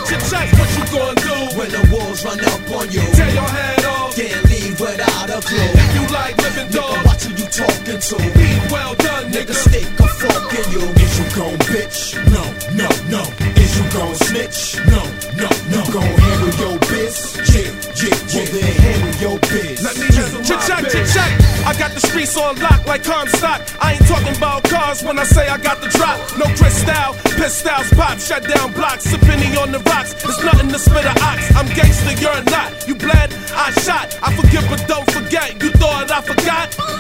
What you gonna do when the wolves run up on you? Tear your head off. Can't leave without a clue. If you like living dog, nigga, watch who you talking to. Eat well done, nigga. Stick a fork in you. Is you gon' bitch? No, no, no. Is you gon' snitch? No, no, no. You gon' handle your biz? Yeah. Well then handle your biz. Let me handle my biz. Check. I got the streets on lock like Comstock. I ain't talking about cars when I say I got the drop. No crystal, pistols pop, shut down blocks, sipping on the rocks. It's nothing to spit a ox. I'm gangster, you're not. You bled, I shot. I forgive but don't forget. You thought I forgot?